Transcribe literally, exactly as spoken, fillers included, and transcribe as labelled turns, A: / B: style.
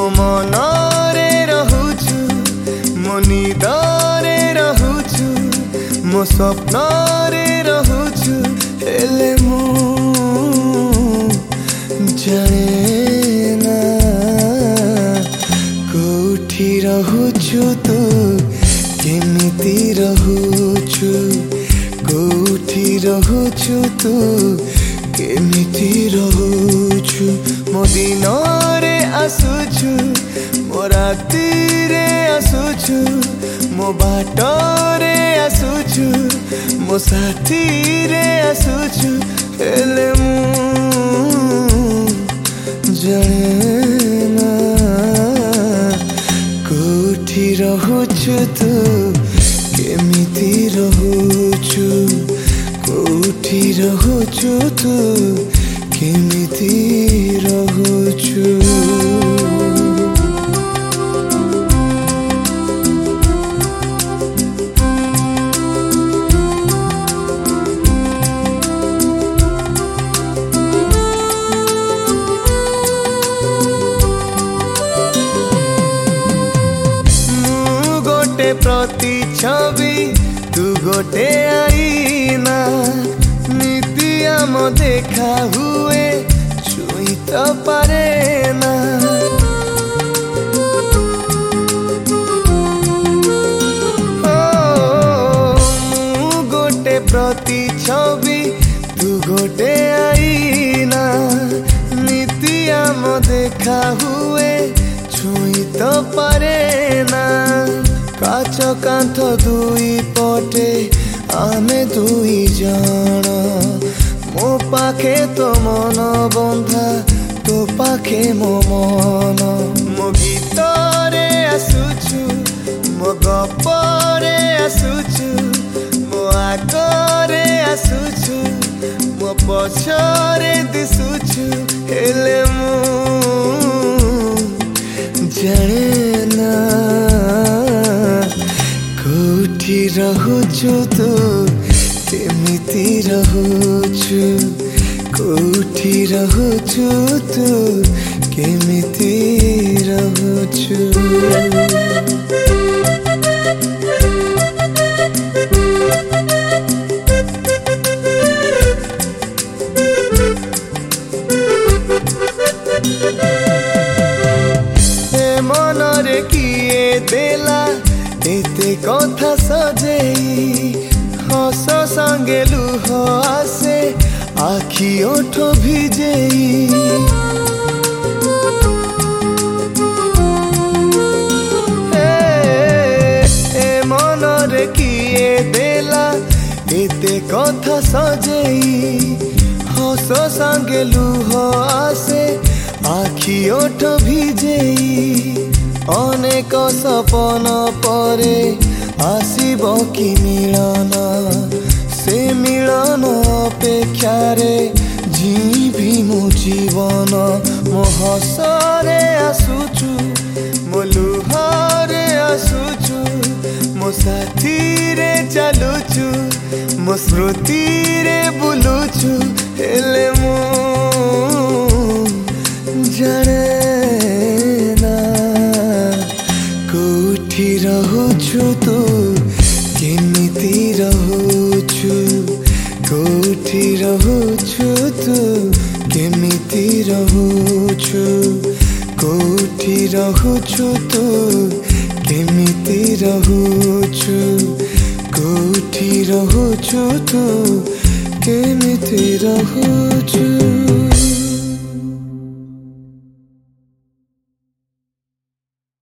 A: मनरे रहुछु मो निदरे रहुछु मो स्वप्नरे रहुछु हेले मु जाने ना कोठी रहुछु तू केमिति रहुछु कोठी रहुछु तू केमिति रहुछु मो दिनरे आसुछु मो रातिरे आसुछु मो बाटरे आसुछु मो साथीरे आसुछु हेले मु जाने ना कोठी रहुछु तू केमिति रहुछु कोठी रहुछु तू केमिति रहुछु। प्रति छवि तू गोटे आईना नीति आम देखा हुए छुई तो पारे ना ओ गोटे प्रति छवि तू गोटे आईना नीति आम देखा हुए छुई तो पारे ना काच कांथ दुई पटे आमे दुई जण मो पाखे तो मन बंधा तो पाखे मो मन मो गीतरे आसुछु मो गपरे आसुछु मो आगरे आसुछु मो पछरे दिसुछु हेले मु जाने ना कोठी रहुछु तू केमिति रहुछु कोठी रहुछु तू केमिति रहुछु। मनरे किए देला एते कथा सजेई हस संगे लुह आसे आखि ओठ भिजेई ए मनरे किए देला एते कथा सजेई हस संगे लुह आसे आखि ओठ भिजेई अनेक सपन परे आसिब कि मिलन से मिलन अपेक्षारे जीवी मो जीवन मो हसरे आसुछु मो लुहरे आसुछु मो साथीरे चलुछु मो स्मृतिरे बुलुछु हेले मु जाने ना कोठी रहुछु तू केमिति रहुछु कोठी रहुछु तू केमिति रहुछु कोठी रहुछु तू केमिति रहुछु कोठी रहुछु तू केमिति रहुछु।